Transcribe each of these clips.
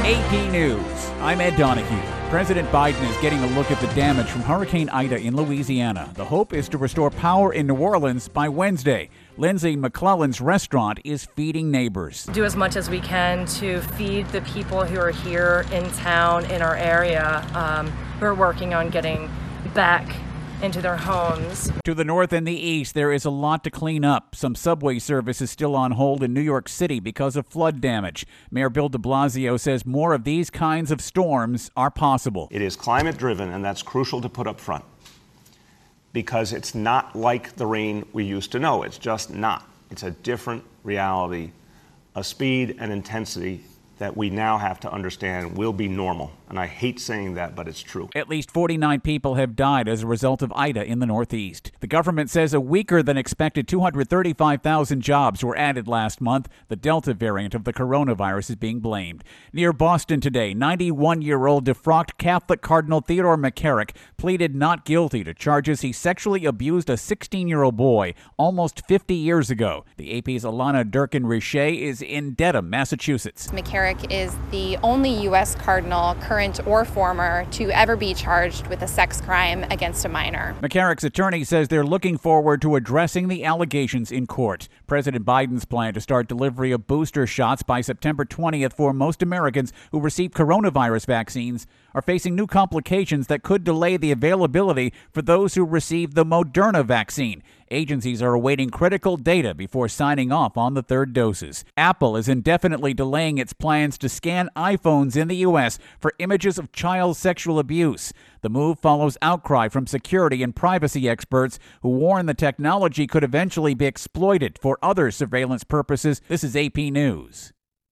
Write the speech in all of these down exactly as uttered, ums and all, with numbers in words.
A P News. I'm Ed Donahue. President Biden is getting a look at the damage from Hurricane Ida in Louisiana. The hope is to restore power in New Orleans by Wednesday. Lindsay McClellan's restaurant is feeding neighbors. Do as much as we can to feed the people who are here in town, in our area, um, who are working on getting back into their homes. To the north and the east, there is a lot to clean up. Some subway service is still on hold in New York City because of flood damage. Mayor Bill de Blasio says more of these kinds of storms are possible. It is climate driven, and that's crucial to put up front, because it's not like the rain we used to know. It's just not. It's a different reality, a speed and intensity that we now have to understand will be normal. And I hate saying that, but it's true. At least forty-nine people have died as a result of Ida in the Northeast. The government says a weaker than expected two hundred thirty-five thousand jobs were added last month. The Delta variant of the coronavirus is being blamed. Near Boston today, ninety-one-year-old defrocked Catholic Cardinal Theodore McCarrick pleaded not guilty to charges he sexually abused a sixteen-year-old boy almost fifty years ago. The A P's Alana Durkin-Richer is in Dedham, Massachusetts. McCarrick is the only U S cardinal, current or former, to ever be charged with a sex crime against a minor. McCarrick's attorney says they're looking forward to addressing the allegations in court. President Biden's plan to start delivery of booster shots by September twentieth for most Americans who receive coronavirus vaccines are facing new complications that could delay the availability for those who receive the Moderna vaccine. Agencies are awaiting critical data before signing off on the third doses. Apple is indefinitely delaying its plans to scan iPhones in the U S for images of child sexual abuse. The move follows outcry from security and privacy experts who warn the technology could eventually be exploited for other surveillance purposes. This is A P News.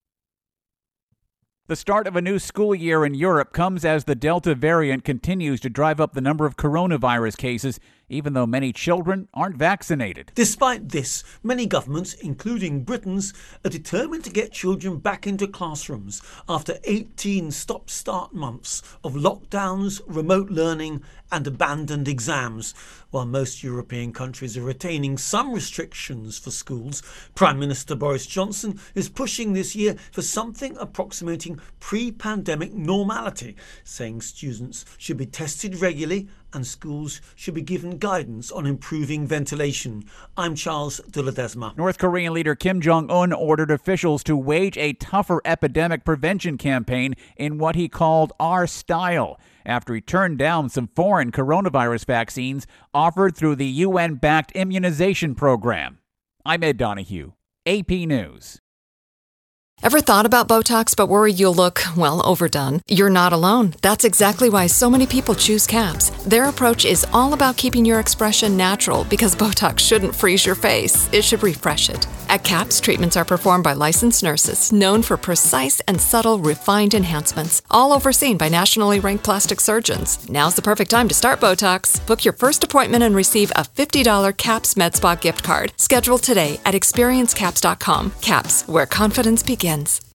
The start of a new school year in Europe comes as the Delta variant continues to drive up the number of coronavirus cases, even though many children aren't vaccinated. Despite this, many governments, including Britain's, are determined to get children back into classrooms after eighteen stop-start months of lockdowns, remote learning and abandoned exams. While most European countries are retaining some restrictions for schools, Prime Minister Boris Johnson is pushing this year for something approximating pre-pandemic normality, saying students should be tested regularly and schools should be given guidance on improving ventilation. I'm Charles de Ledesma. North Korean leader Kim Jong-un ordered officials to wage a tougher epidemic prevention campaign in what he called our style, after he turned down some foreign coronavirus vaccines offered through the U N-backed immunization program. I'm Ed Donahue, A P News. Ever thought about Botox but worried you'll look, well, overdone? You're not alone. That's exactly why so many people choose CAPS. Their approach is all about keeping your expression natural, because Botox shouldn't freeze your face. It should refresh it. At CAPS, treatments are performed by licensed nurses, known for precise and subtle refined enhancements, all overseen by nationally ranked plastic surgeons. Now's the perfect time to start Botox. Book your first appointment and receive a fifty dollars CAPS MedSpa gift card. Schedule today at experience caps dot com. CAPS, where confidence begins.